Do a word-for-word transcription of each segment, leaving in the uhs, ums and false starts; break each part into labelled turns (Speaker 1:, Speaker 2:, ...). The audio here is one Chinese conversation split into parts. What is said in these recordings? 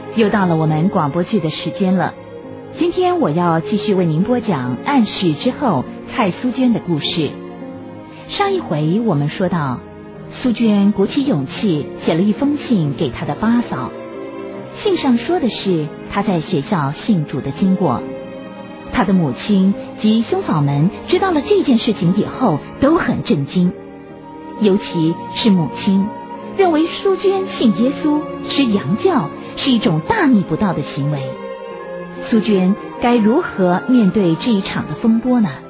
Speaker 1: 又到了我们广播剧的时间了。今天我要继续为您播讲暗示之后蔡苏娟的故事。上一回我们说到，苏娟鼓起勇气写了一封信给她的八嫂，信上说的是她在学校信主的经过。她的母亲及兄嫂们知道了这件事情以后都很震惊，尤其是母亲认为苏娟信耶稣吃洋教是一种大逆不道的行为。苏娟该如何面对这一场的风波呢？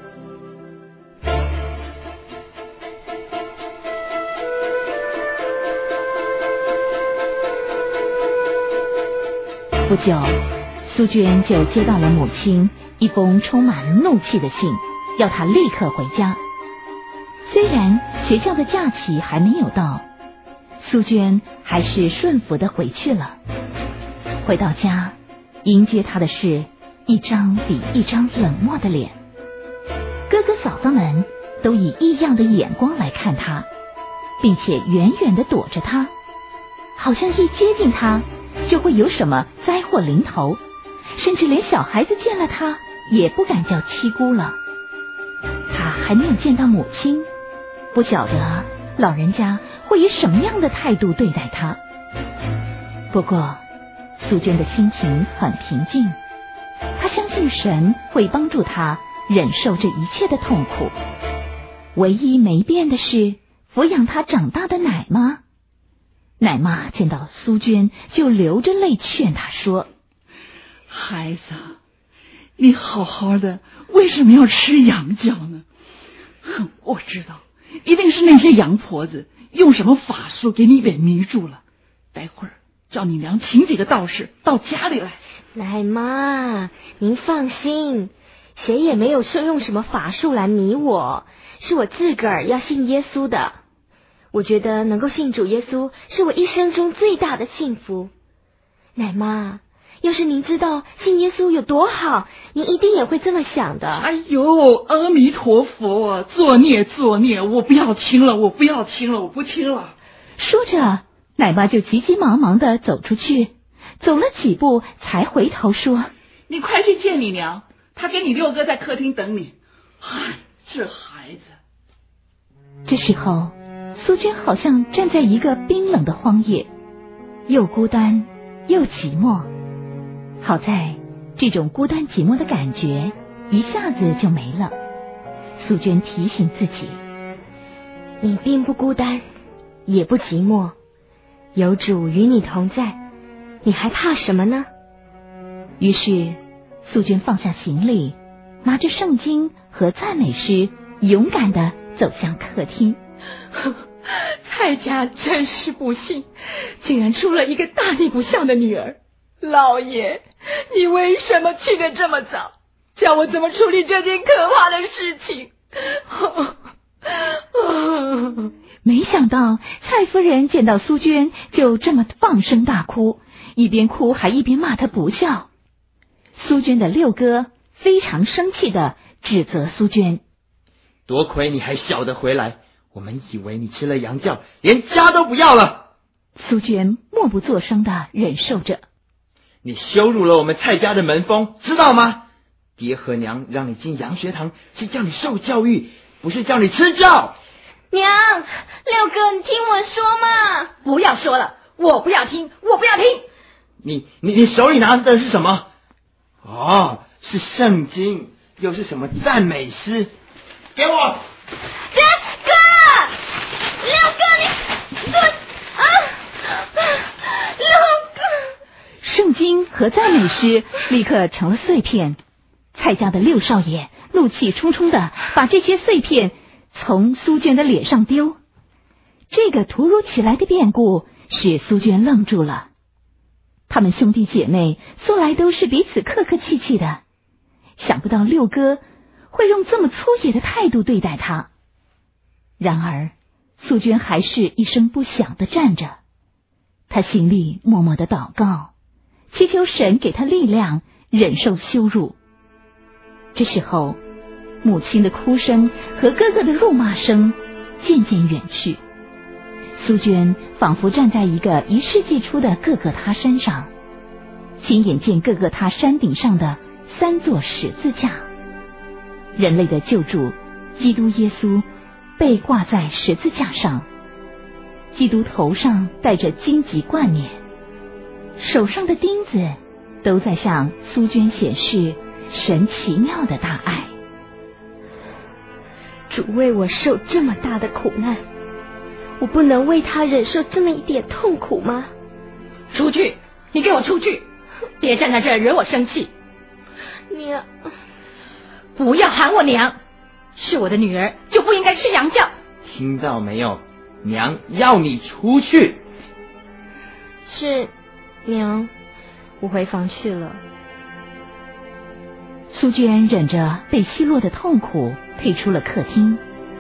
Speaker 1: 不久，苏娟就接到了母亲一封充满怒气的信，要她立刻回家。虽然学校的假期还没有到，苏娟还是顺服地回去了。回到家，迎接她的是一张比一张冷漠的脸，哥哥嫂嫂们都以异样的眼光来看她，并且远远地躲着她，好像一接近她就会有什么灾祸临头，甚至连小孩子见了她也不敢叫七姑了。她还没有见到母亲，不晓得老人家会以什么样的态度对待她。不过苏娟的心情很平静，她相信神会帮助她忍受这一切的痛苦。唯一没变的是抚养她长大的奶妈。奶妈见到苏娟就流着泪劝她说：
Speaker 2: 孩子，你好好的为什么要吃洋教呢？哼，我知道一定是那些洋婆子用什么法术给你给迷住了，待会儿叫你娘请几个道士到家里来。
Speaker 3: 奶妈，您放心，谁也没有说用什么法术来迷我，是我自个儿要信耶稣的。我觉得能够信主耶稣是我一生中最大的幸福。奶妈，要是您知道信耶稣有多好，您一定也会这么想的。
Speaker 2: 哎呦，阿弥陀佛，作孽作孽，我不要听了，我不要听了，我不听了。
Speaker 1: 说着，奶妈就急急忙忙地走出去，走了几步才回头说：
Speaker 2: 你快去见你娘，她跟你六哥在客厅等你。唉，这孩子。
Speaker 1: 这时候苏娟好像站在一个冰冷的荒野，又孤单又寂寞。好在这种孤单寂寞的感觉一下子就没了。苏娟提醒自己，
Speaker 3: 你并不孤单，也不寂寞，有主与你同在，你还怕什么呢？
Speaker 1: 于是苏娟放下行李，拿着圣经和赞美诗，勇敢地走向客厅。
Speaker 4: 蔡家真是不幸，竟然出了一个大逆不孝的女儿。老爷，你为什么去得这么早？叫我怎么处理这件可怕的事情？
Speaker 1: 没想到蔡夫人见到苏娟就这么放声大哭，一边哭还一边骂她不孝。苏娟的六哥非常生气地指责苏娟：
Speaker 5: 多亏你还小得回来，我们以为你吃了洋教连家都不要了。
Speaker 1: 苏娟默不作声地忍受着。
Speaker 5: 你羞辱了我们蔡家的门风，知道吗？爹和娘让你进洋学堂是叫你受教育，不是叫你吃教。
Speaker 3: 娘，六哥，你听我说嘛。
Speaker 4: 不要说了，我不要听，我不要听。
Speaker 5: 你你你手里拿的是什么？哦，是圣经，又是什么赞美诗？给我。
Speaker 3: 哥哥，六哥，你我啊，六哥。
Speaker 1: 圣经和赞美诗立刻成了碎片。蔡家的六少爷怒气冲冲地把这些碎片从苏娟的脸上丢。这个突如其来的变故使苏娟愣住了。他们兄弟姐妹素来都是彼此客客气气的，想不到六哥会用这么粗野的态度对待他。然而苏娟还是一声不响地站着，她心里默默地祷告，祈求神给她力量忍受羞辱。这时候母亲的哭声和哥哥的辱骂声渐渐远去，苏娟仿佛站在一个一世纪初的各个他山上， 亲眼见各个他山顶上的三座十字架，人类的救主基督耶稣被挂在十字架上，基督头上戴着荆棘冠冕，手上的钉子都在向苏娟显示神奇妙的大爱。
Speaker 3: 主为我受这么大的苦难，我不能为他忍受这么一点痛苦吗？
Speaker 4: 出去，你给我出去，别站在这儿惹我生气。
Speaker 3: 娘，
Speaker 4: 不要喊我娘，是我的女儿就不应该吃羊教。
Speaker 5: 听到没有？娘要你出去。
Speaker 3: 是，娘，我回房去了。
Speaker 1: 苏娟忍着被奚落的痛苦，退出了客厅。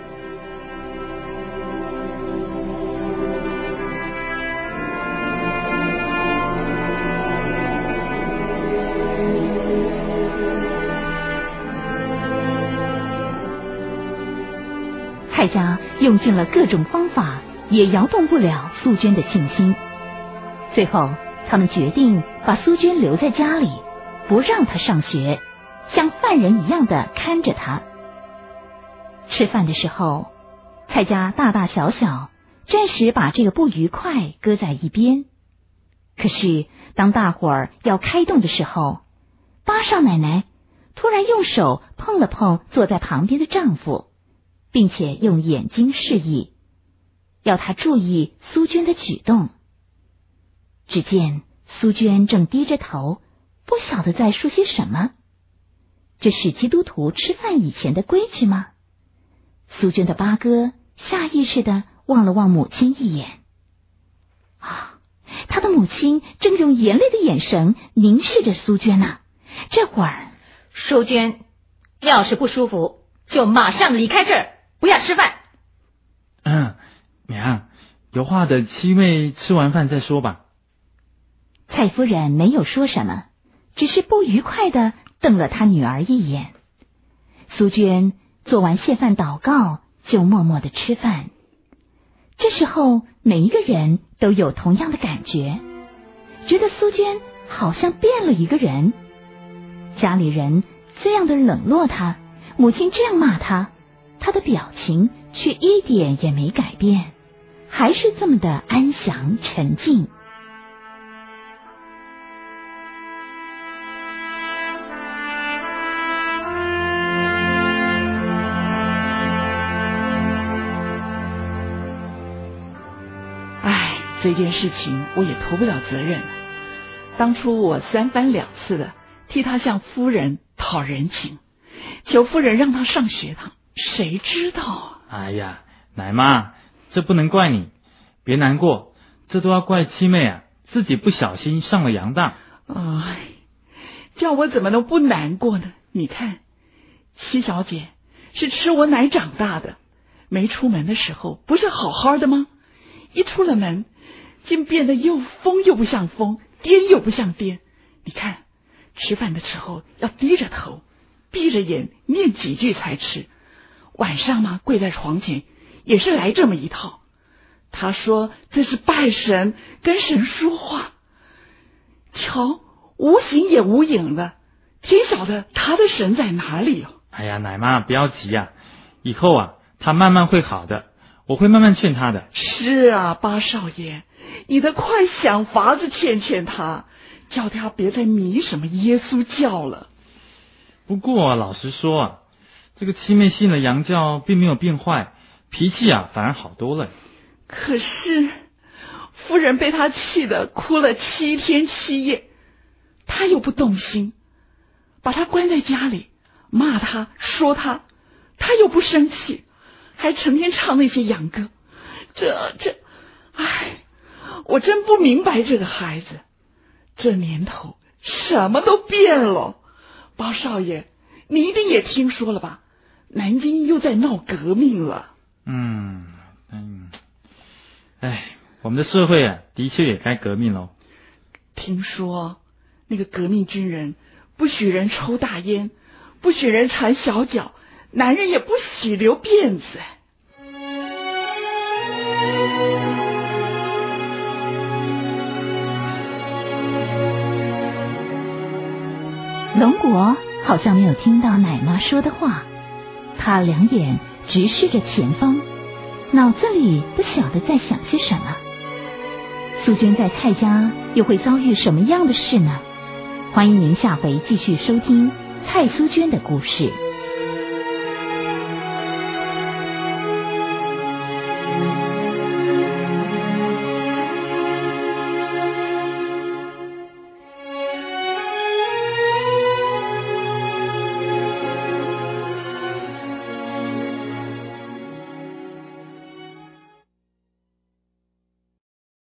Speaker 1: 蔡家用尽了各种方法，也摇动不了苏娟的信心。最后，他们决定把苏娟留在家里，不让她上学，像犯人一样的看着她。吃饭的时候，蔡家大大小小暂时把这个不愉快搁在一边。可是当大伙儿要开动的时候，巴少奶奶突然用手碰了碰坐在旁边的丈夫，并且用眼睛示意，要他注意苏娟的举动。只见苏娟正低着头，不晓得在说些什么。这是基督徒吃饭以前的规矩吗？苏娟的八哥下意识地望了望母亲一眼。啊，他的母亲正用严厉的眼神凝视着苏娟呢、啊。这会儿，
Speaker 4: 苏娟，要是不舒服，就马上离开这儿，不要吃饭。
Speaker 6: 嗯，娘，有话等七妹吃完饭再说吧。
Speaker 1: 蔡夫人没有说什么，只是不愉快地瞪了她女儿一眼。苏娟做完谢饭祷告，就默默地吃饭。这时候，每一个人都有同样的感觉，觉得苏娟好像变了一个人。家里人这样的冷落她，母亲这样骂她，她的表情却一点也没改变，还是这么的安详沉静。
Speaker 2: 唉，这件事情我也脱不了责任了。当初我三番两次的替他向夫人讨人情，求夫人让他上学堂，谁知道啊？
Speaker 6: 哎呀，奶妈，这不能怪你，别难过，这都要怪七妹啊，自己不小心上了洋当。
Speaker 2: 哎，叫我怎么能不难过呢？你看，七小姐是吃我奶长大的，没出门的时候不是好好的吗？一出了门，竟变得又疯又不像疯，颠又不像颠。你看，吃饭的时候要低着头，闭着眼念几句才吃。晚上嘛，跪在床前也是来这么一套。他说这是拜神，跟神说话。瞧，无形也无影的，天晓得他的神在哪里哦。
Speaker 6: 哎呀，奶妈不要急啊，以后啊，他慢慢会好的，我会慢慢劝他的。
Speaker 2: 是啊，八少爷，你得快想法子劝劝他，叫他别再迷什么耶稣教了。
Speaker 6: 不过、啊、老实说啊，这个七妹信了洋教并没有变坏，脾气啊反而好多了。
Speaker 2: 可是夫人被他气得哭了七天七夜，他又不动心，把他关在家里，骂他说他，他又不生气，还成天唱那些洋歌。这这，唉，我真不明白这个孩子，这年头什么都变了。包少爷，你一定也听说了吧？南京又在闹革命了。
Speaker 6: 嗯嗯，哎，我们的社会啊，的确也该革命喽。
Speaker 2: 听说那个革命军人不许人抽大烟，不许人缠小脚，男人也不许留辫子。
Speaker 1: 龙国好像没有听到奶妈说的话，他两眼直视着前方，脑子里不晓得在想些什么。苏娟在蔡家又会遭遇什么样的事呢？欢迎您下回继续收听蔡苏娟的故事。